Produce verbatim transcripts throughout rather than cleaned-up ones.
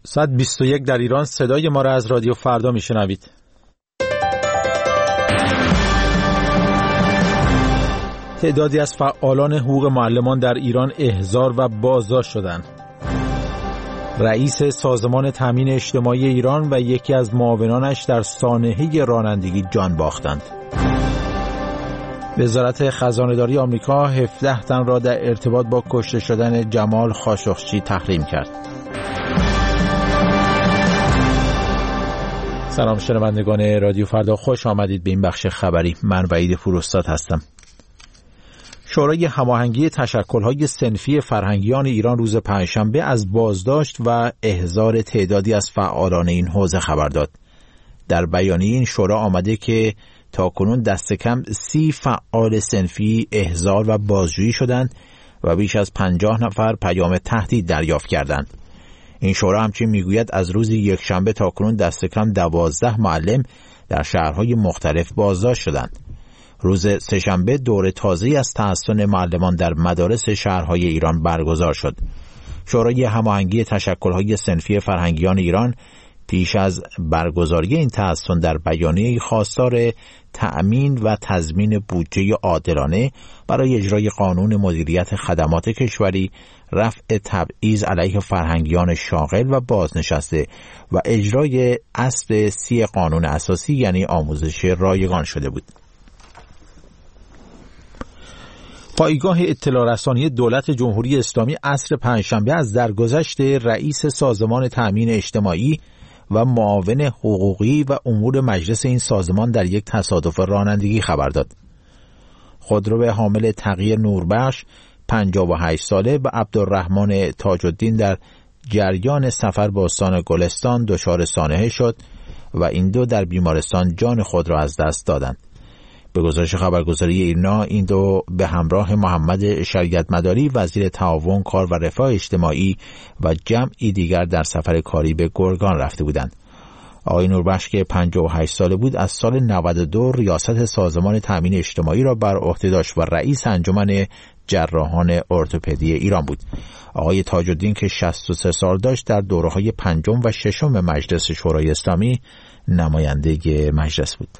صد و بیست و یک در ایران. صدای ما را از رادیو فردا میشنوید. تعدادی از فعالان حقوق معلمان در ایران احضار و بازداشت شدند. رئیس سازمان تامین اجتماعی ایران و یکی از معاونانش در سانحه رانندگی جان باختند. وزارت خزانه‌داری آمریکا هفده تن را در ارتباط با کشته شدن جمال خاشقچی تحریم کرد. سلام شنوندگان رادیو فردا، خوش آمدید به این بخش خبری. من وحید فروستاد هستم. شورای هماهنگی تشکل‌های صنفی فرهنگیان ایران روز پنجشنبه از بازداشت و احضار تعدادی از فعالان این حوزه خبر داد. در بیانیه این شورا آمده که تاکنون دست کم سی فعال صنفی احضار و بازجویی شدند و بیش از پنجاه نفر پیام تهدید دریافت کردند. این شورا همچنین میگوید از روز یکشنبه تاکنون دست کم دوازده معلم در شهرهای مختلف بازداشت شدند. روز سه‌شنبه دور تازه‌ای از تحصن معلمان در مدارس شهرهای ایران برگزار شد. شورای هماهنگی تشکل‌های صنفی فرهنگیان ایران پیش از برگزاری این تحصن در بیانیه‌ای خواستار تأمین و تضمین بودجه عادلانه برای اجرای قانون مدیریت خدمات کشوری، رفع تبعیض علیه فرهنگیان شاغل و بازنشسته و اجرای اصل سی قانون اساسی یعنی آموزش رایگان شده بود. پایگاه اطلاع رسانی دولت جمهوری اسلامی عصر پنجشنبه از درگذشت رئیس سازمان تامین اجتماعی و معاون حقوقی و امور مجلس این سازمان در یک تصادف رانندگی خبر داد. خودرو حامل تقی نوربخش پنجاه و هشت ساله و عبدالرحمن تاج‌الدین در جریان سفر به استان گلستان دچار سانحه شد و این دو در بیمارستان جان خود را از دست دادند. به گزارش خبرگزاری ایرنا این دو به همراه محمد شریعت مداری وزیر تعاون کار و رفاه اجتماعی و جمعی دیگر در سفر کاری به گرگان رفته بودند. آقای نوربخش که پنجاه و هشت ساله بود از سال نود و دو ریاست سازمان تامین اجتماعی را بر عهده داشت و رئیس انجمن جراحان ارتوپدی ایران بود. آقای تاج‌الدین که شصت و سه سال داشت در دوره‌های پنجم و ششم مجلس شورای اسلامی نماینده مجلس بود.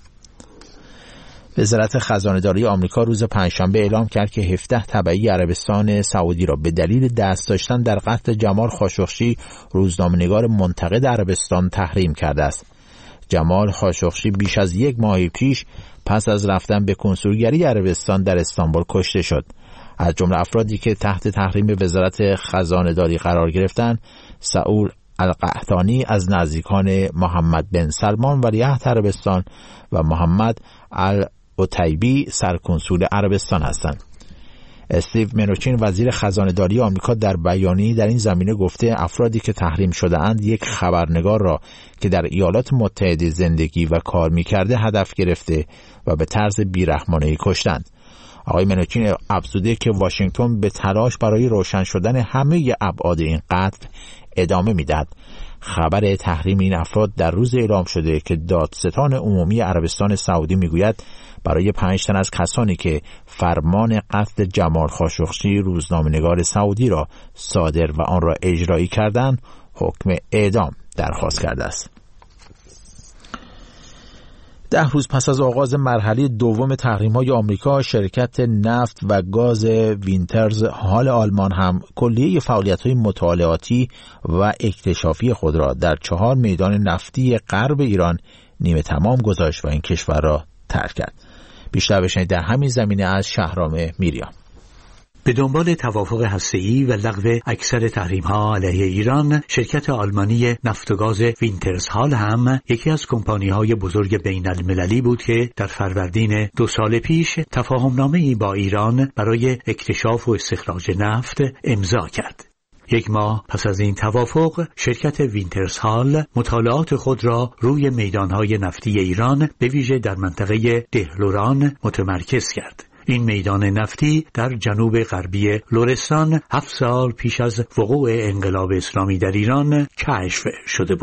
وزارت خزانه‌داری آمریکا روز پنجشنبه اعلام کرد که هفده تبعی عربستان سعودی را به دلیل دست داشتن در قتل جمال خاشقچی روزنامه‌نگار منتقد عربستان تحریم کرده است. جمال خاشقچی بیش از یک ماه پیش پس از رفتن به کنسولگری عربستان در استانبول کشته شد. از جمله افرادی که تحت تحریم وزارت خزانه‌داری قرار گرفتند، سعود القحطانی از نزدیکان محمد بن سلمان ولیعهد عربستان و محمد العتیبی سرکنسول عربستان هستند. استیو منوچین وزیر خزانه‌داری آمریکا در بیانیه‌ای در این زمینه گفته افرادی که تحریم شده‌اند یک خبرنگار را که در ایالات متحده زندگی و کار می‌کرده هدف گرفته و به طرز بی‌رحمانه‌ای کشتند. آقای منوچین افزوده که واشنگتن به تلاش برای روشن شدن همه ابعاد این قتل ادامه می‌دهد. خبر تحریم این افراد در روز اعلام شده که دادستان عمومی عربستان سعودی میگوید برای پنج تن از کسانی که فرمان قتل جمال خاشقچی روزنامه‌نگار سعودی را صادر و آن را اجرایی کردند حکم اعدام درخواست کرده است. ده روز پس از آغاز مرحله دوم تحریم‌های آمریکا، شرکت نفت و گاز وینترز هال آلمان هم کلیه فعالیت‌های مطالعاتی و اکتشافی خود را در چهار میدان نفتی غرب ایران نیمه تمام گذاشت و این کشور را ترک کرد. بیشتر بشنوید در همین زمینه از شهرام میریان. به دنبال توافق هسته‌ای و لغو اکثر تحریم‌ها علیه ایران، شرکت آلمانی نفت و گاز وینترزهال هم یکی از کمپانی‌های بزرگ بین‌المللی بود که در فروردین دو سال پیش تفاهمنامه‌ای با ایران برای اکتشاف و استخراج نفت امضا کرد. یک ماه پس از این توافق، شرکت وینترزهال مطالعات خود را روی میدان‌های نفتی ایران به ویژه در منطقه دهلوران متمرکز کرد. این میدان نفتی در جنوب غربی لرستان هفت سال پیش از وقوع انقلاب اسلامی در ایران کشف شده بود.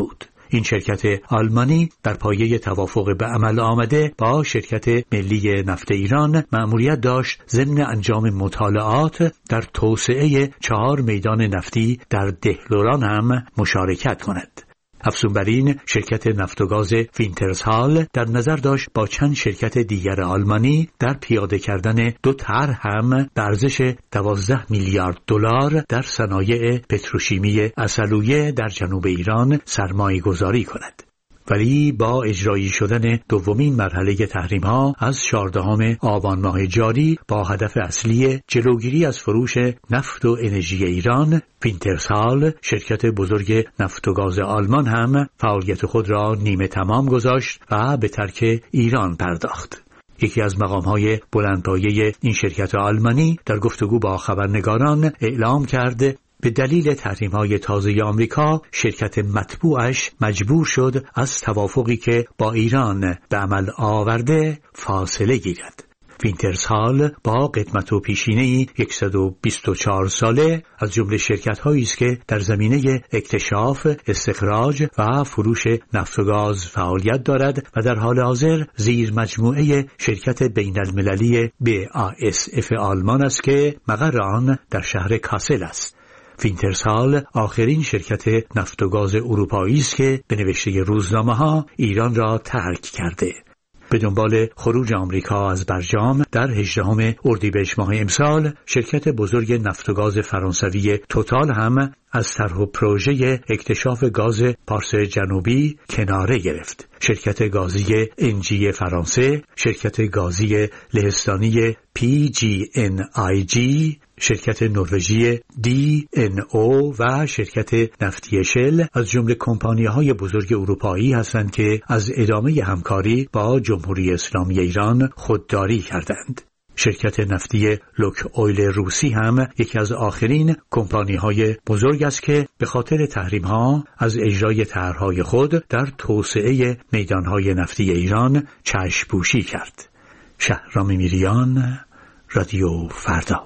این شرکت آلمانی در پایه توافق به عمل آمده با شرکت ملی نفت ایران مأموریت داشت ضمن انجام مطالعات در توسعه چهار میدان نفتی در دهلوران هم مشارکت کند. افزون بر این، شرکت نفت و گاز وینترسهال در نظر داشت با چند شرکت دیگر آلمانی در پیاده کردن دو طرح هم به ارزش دوازده میلیارد دلار در صنایع پتروشیمی عسلویه در جنوب ایران سرمایه گذاری کند. ولی با اجرایی شدن دومین مرحله تحریم‌ها از چهاردهم آبان ماه جاری با هدف اصلی جلوگیری از فروش نفت و انرژی ایران، وینترسهال، شرکت بزرگ نفت و گاز آلمان هم فعالیت خود را نیمه تمام گذاشت و به ترک ایران پرداخت. یکی از مقام‌های بلندپایه این شرکت آلمانی در گفتگو با خبرنگاران اعلام کرد به دلیل تحریم‌های تازه آمریکا شرکت مطبوعش مجبور شد از توافقی که با ایران به عمل آورده فاصله گیرد. وینترسهال با قدمت و پیشینه‌ای صد و بیست و چهار ساله از جمله شرکت‌هایی است که در زمینه اکتشاف، استخراج و فروش نفت و گاز فعالیت دارد و در حال حاضر زیر مجموعه شرکت بین‌المللی بی ای اس اف آلمان است که مقر آن در شهر کاسل است. وینترسهال آخرین شرکت نفت و گاز اروپایی است که به نوشته روزنامه‌ها ایران را ترک کرده. به دنبال خروج آمریکا از برجام در هجدهم اردیبهشت ماه امسال، شرکت بزرگ نفت و گاز فرانسوی توتال هم از طرح و پروژه اکتشاف گاز پارس جنوبی کناره گرفت. شرکت گازی انجی فرانسه، شرکت گازی لهستانی پی جی ان آی جی، شرکت نروژی دی ان او و شرکت نفتی شل از جمله کمپانی‌های بزرگ اروپایی هستند که از ادامه همکاری با جمهوری اسلامی ایران خودداری کردند. شرکت نفتی لوک اویل روسی هم یکی از آخرین کمپانی‌های بزرگ است که به خاطر تحریم‌ها از اجرای طرح‌های خود در توسعه میدان‌های نفتی ایران چشم‌پوشی کرد. شهرام میریان، رادیو فردا.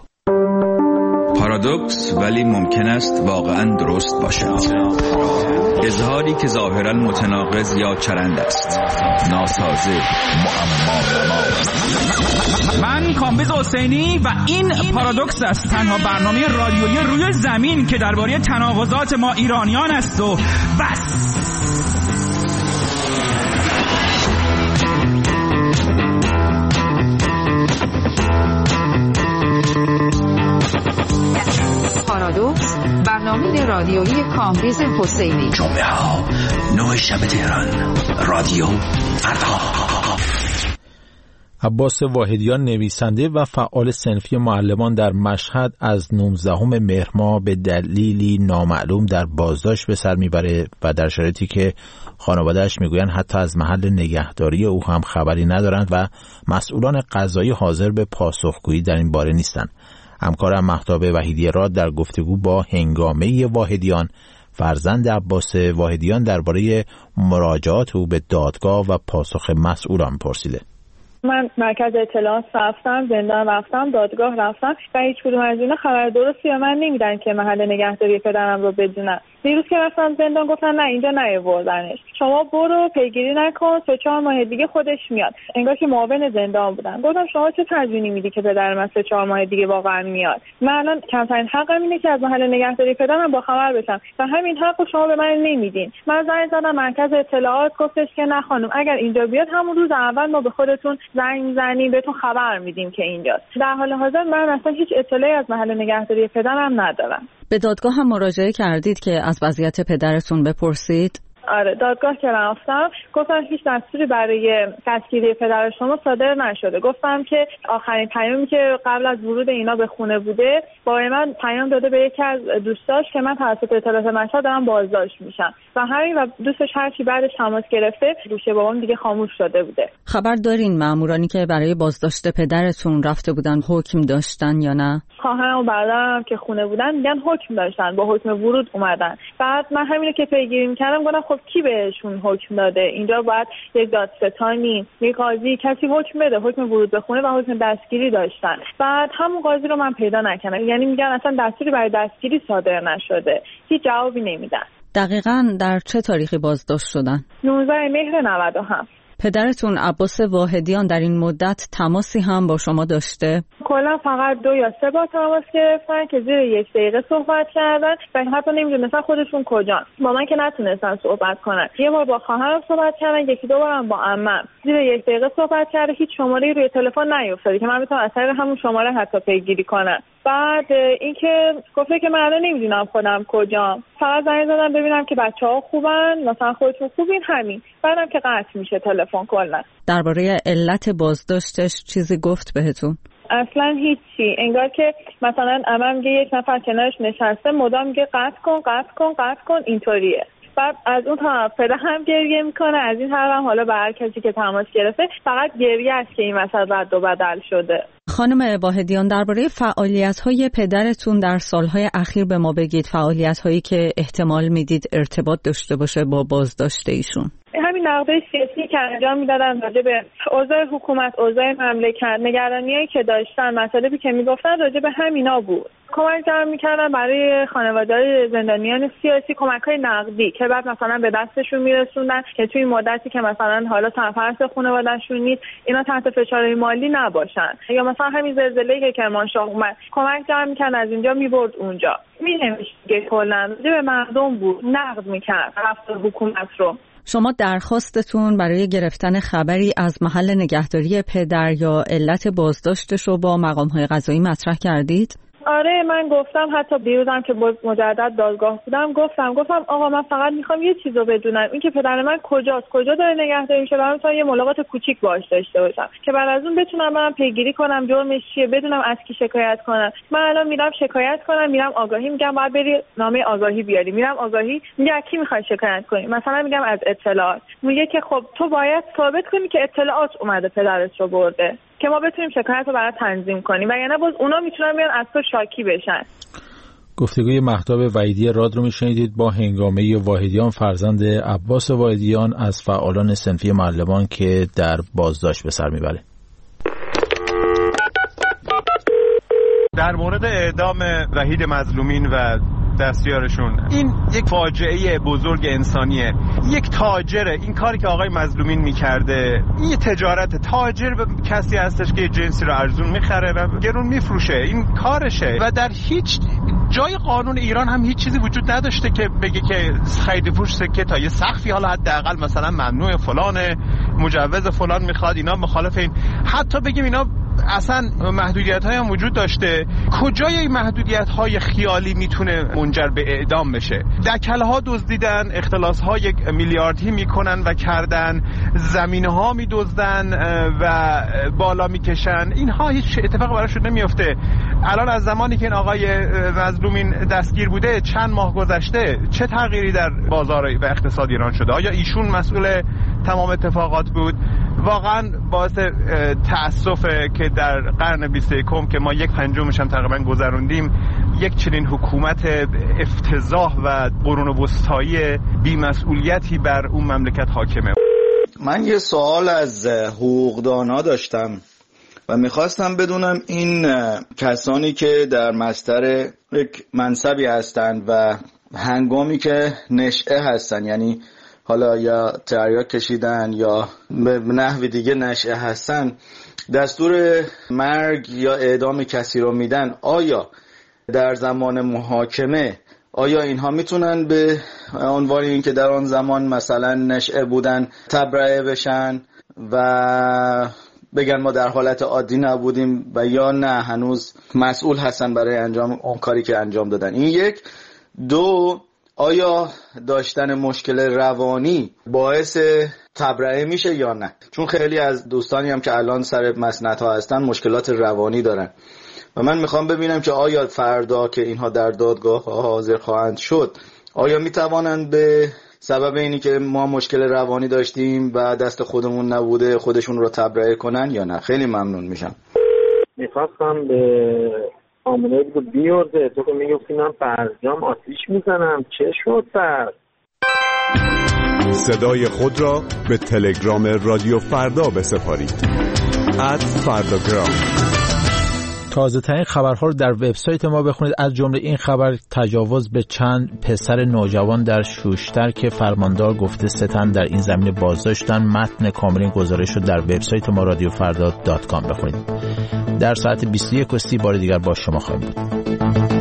پارادوکس ولی ممکن است واقعا درست باشد. اظهاری که ظاهرا متناقض یا چرند است، ناسازه، معما نما. من کامبیز حسینی و این پارادوکس است، تنها برنامه رادیویی روی زمین که درباره تناقضات ما ایرانیان است و بس. پارادوکس، برنامه رادیویی کامبیز حسینی. جمعه ها نه شب تهران، رادیو فردا. عباس واحدیان نویسنده و فعال صنفی معلمان در مشهد از نوزدهم مهر ماه به دلیلی نامعلوم در بازداشت به سر میبره و در شرایطی که خانواده‌اش میگویند حتی از محل نگهداری او هم خبری ندارند و مسئولان قضایی حاضر به پاسخگویی در این باره نیستند. همکارم مهتاب وحیدی راد در گفتگو با هنگامه واحدیان فرزند عباس واحدیان درباره مراجعات او به دادگاه و پاسخ مسئولان پرسیده. من مرکز اطلاعات رفتم، زندان رفتم، دادگاه رفتم و هیچ کدوم از اینا خبر درستی به من نمیدن که محل نگهداری پدرم رو بدونم. دیروز که رفتم زندان گفتن نه اینجا نیاوردنش، شما برو پیگیری نکن، سه چهار ماه دیگه خودش میاد. انگار که معاون زندان بودن. گفتم شما چه تضمینی میدی که پدر من سه چهار ماه دیگه واقعا میاد؟ من الان کمترین حقم اینه که از محل نگهداری پدرم با خبر بشم و همین حقو شما به من نمیدین. من زنگ زدم مرکز اطلاعات، گفتش که نه خانم، اگر اینجا بیاد همون روز اول ما به خودتون زنگ میزنیم، بهتون خبر میدیم که اینجاست. در حال حاضر من اصلا هیچ اطلاعی از محل نگهداری پدرم ندارم. به دادگاه هم مراجعه کردید که از وضعیت پدرتون بپرسید؟ آره، دادگاه که رفتم گفتن هیچ دستوری برای دستگیری پدر شما صادر نشده. گفتم که آخرین پیامی که قبل از ورود اینا به خونه بوده با من پیام داده به یکی از دوستاش که من توسط اطلاعات مشهد دارم بازداشت میشم و همین و دوستش هرچی بعدش تماس گرفته گوشه بابام دیگه خاموش شده بوده. خبر دارین مامورانی که برای بازداشت پدرتون رفته بودن حکم داشتن یا نه؟ خواهرم و برادرم که خونه بودن میگن حکم داشتن، با حکم ورود اومدن. بعد من همینو که پیگیری می‌کردم گفتم خب کی بهشون حکم داده؟ اینجا باید یک دادستانی، یک قاضی، کسی حکم بده. حکم ورود به خونه و حکم دستگیری داشتن. بعد همون قاضی رو من پیدا نکردم. یعنی میگن اصلا دستوری برای دستگیری صادر نشده. هیچ جوابی نمیدن. دقیقاً در چه تاریخی بازداشت شدن؟ نوزده مهر نود و هفت. پدرتون عباس واحدیان در این مدت تماسی هم با شما داشته؟ کلا فقط دو یا سه بار تماس گرفتن که زیر یک دقیقه صحبت کردن و حتی نمیدونستن خودشون کجان. با من که نتونستن صحبت کنن. یه بار با خواهرم صحبت کردن، یکی دو بارم با عمم. زیر یک دقیقه صحبت کرده، هیچ شماره‌ای روی تلفن نیافتاده که من بتونم از طریق همون شماره حتی پیگیری کنم. بعد اینکه گفته که من الان نمیدونم خودم کجام، فقط زنگ زدم ببینم که بچه‌ها خوبن، مثلا خودتون خوبین، همین. بعدم که قطع میشه تلفن کلا. درباره علت بازداشتش چیزی گفت بهتون؟ اصلا هیچی. انگار که مثلا عمم میگه یک نفر کنارش نشسته مدام میگه قطع کن قطع کن قطع کن، اینطوریه. بعد از اون طرف پدر هم گریه میکنه، از این طرف هم حالا به هر کسی که تماس گرفته فقط گریه است که این وسط رد و بدل شده. خانم واحدیان، درباره فعالیت‌های پدرتون در سالهای اخیر به ما بگید، فعالیت‌هایی که احتمال میدید ارتباط داشته باشه با بازداشت ایشون. همین نقدای سیاسی که انجام میدادن راجع به اوضاع حکومت، اوضاع مملکت، نگرانیایی که داشتن، مطالبی که میگفتن راجع به همینا بود. کمک جمع میکردن برای خانواده‌های زندانیان سیاسی، کمک‌های نقدی که بعد مثلا به دستشون میرسوندن که توی مدتی که مثلا حالا سرپرست خانواده‌شون نیست اینا تحت فشار مالی نباشن، یا مثلا همین زلزله‌ای که کرمانشاه اومد کمک جمع میکرد از اینجا میبرد اونجا. می‌نوشت که کلاً به مردم بود، نقد میکرد رفتار حکومت رو. شما درخواستتون برای گرفتن خبری از محل نگهداری پدر یا علت بازداشتش رو با مقام‌های قضایی مطرح کردید؟ آره، من گفتم، حتی دیروزم که باز مجدد دادگاه بودم گفتم گفتم آقا من فقط میخوام یه چیزو بدونم، این که پدر من کجاست، کجا داره نگهداری میشه، برام تا یه ملاقات کوچیک باهاش داشته باشم که بعد از اون بتونم برام پیگیری کنم جرمش چیه، بدونم از کی شکایت کنم. من الان میرم شکایت کنم، میرم آگاهی میگم باید بری نامه آگاهی بیاری، میرم آگاهی میگه از کی میخوای شکایت کنی، مثلا میگم از اطلاعات، میگه که خب تو باید ثابت کنی که اطلاعات اومده پدرت رو برده که ما بتونیم شکایت رو برای تنظیم کنیم، وگرنه باز اونا میتونن بیان از تو شاکی بشن. گفتگوی مهتاب وحیدی راد رو میشنیدید با هنگامه واحدیان، فرزند عباس واحدیان، از فعالان صنفی معلمان که در بازداشت به سر میبره. در مورد اعدام وحید مظلومین و دستیارشون، این یک فاجعه بزرگ انسانیه. یک تاجره، این کاری که آقای مظلومین میکرده این یه تجارت. تاجر کسی هستش که جنسی رو ارزون میخره و گرون میفروشه، این کارشه و در هیچ جای قانون ایران هم هیچ چیزی وجود نداشته که بگه که خرید فروش سکه تا یه سقفی، حالا حداقل مثلا ممنوع فلانه، مجوز فلان میخواد، اینا مخالف این. حتی بگیم اینا اصلا محدودیت های هم وجود داشته، کجای این محدودیت های خیالی میتونه منجر به اعدام بشه؟ دکله ها دزدیدن، اختلاس ها یک میلیاردی میکنن و کردن، زمینه ها میدزدن و بالا میکشن، اینها هیچ اتفاق براشون نمیفته. الان از زمانی که این آقای مظلومین دستگیر بوده چند ماه گذشته، چه تغییری در بازار و اقتصاد ایران شده؟ آیا ایشون مسئول تمام اتفاقات بود؟ واقعا باعث تأسفه که در قرن بیست و یکم که ما یک پنجمش هم تقریبا گذروندیم، یک چنین حکومت افتضاح و قرون وسطایی بی‌مسئولیتی بر اون مملکت حاکمه. من یه سوال از حقوقدانا داشتم و میخواستم بدونم این کسانی که در مصدر یک منصبی هستند و هنگامی که نشئه هستن، یعنی حالا یا تریاک کشیدن یا به نحو دیگه نشئه هستن، دستور مرگ یا اعدام کسی رو میدن، آیا در زمان محاکمه آیا اینها میتونن به عنوان این که در آن زمان مثلا نشئه بودن تبرئه بشن و بگن ما در حالت عادی نبودیم، و یا نه هنوز مسئول هستن برای انجام اون کاری که انجام دادن؟ این یک. دو، آیا داشتن مشکل روانی باعث تبرئه میشه یا نه؟ چون خیلی از دوستانی هم که الان سر مسندها هستن مشکلات روانی دارن و من میخوام ببینم که آیا فردا که اینها در دادگاه حاضر خواهند شد، آیا میتوانند به سبب اینی که ما مشکل روانی داشتیم و دست خودمون نبوده خودشون رو تبرئه کنن یا نه؟ خیلی ممنون میشم. میخواستم به آمونه بگو بیارده، تو که میگفتی من فرزام آتیش میزنم، چه شد فرد؟ صدای خود را به تلگرام رادیو فردا بسپارید. ات فرداگرام. تازه ترین خبرها رو در وبسایت ما بخونید. از جمله این خبر تجاوز به چند پسر نوجوان در شوشتر که فرماندار گفته سه تن در این زمینه بازداشتن. متن کامل این گزارش رو در وبسایت ما رادیو فردا دات کام بخونید. در ساعت بیست و یک و سی بار دیگر با شما خواهیم بود.